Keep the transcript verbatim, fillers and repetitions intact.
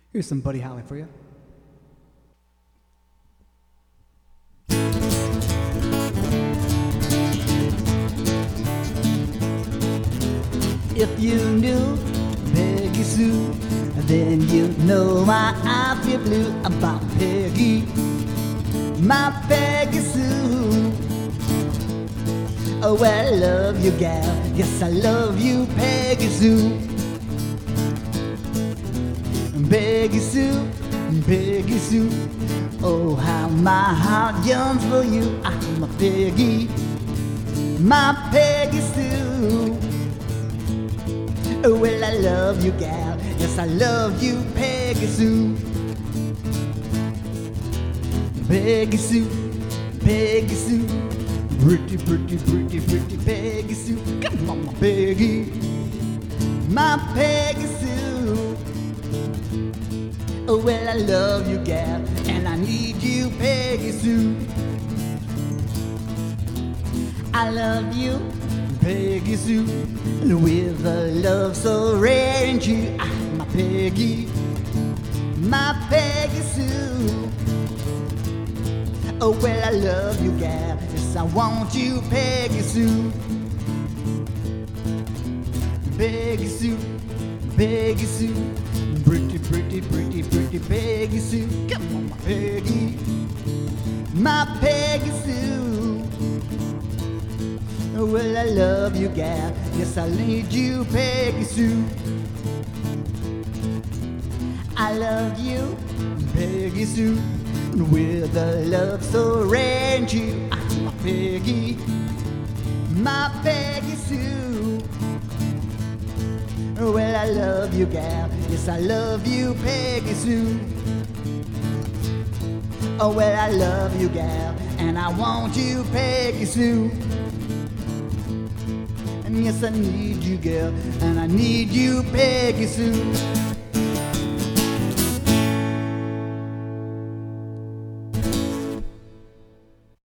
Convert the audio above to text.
Here's some Buddy Holly for you. If you knew Peggy Sue, then you know why I feel blue about Peggy, my Peggy Sue. Oh, well, I love you, gal. Yes, I love you, Peggy Sue. Peggy Sue, Peggy Sue. Oh, how my heart yearns for you. I'm a Peggy, my Peggy Sue. Oh, well, I love you, gal. Yes, I love you, Peggy Sue. Peggy Sue, Peggy Sue. Pretty, pretty, pretty, pretty Peggy Sue. Come on, my Peggy, my Peggy Sue. Oh, well, I love you, gal, and I need you, Peggy Sue. I love you, Peggy Sue, with a love so rare and true. I'm my Peggy, my Peggy Sue. Oh, well, I love you, gal. Yes, I want you, Peggy Sue. Peggy Sue, Peggy Sue. Pretty, pretty, pretty, pretty Peggy Sue. Come on, my Peggy, my Peggy Sue. Oh, well, I love you, gal. Yes, I need you, Peggy Sue. I love you, Peggy Sue, with a love so rare and true. I'm my Peggy, my Peggy Sue. Oh, well, I love you, gal. Yes, I love you, Peggy Sue. Oh, well, I love you, gal, and I want you, Peggy Sue. And yes, I need you, gal, and I need you, Peggy Sue.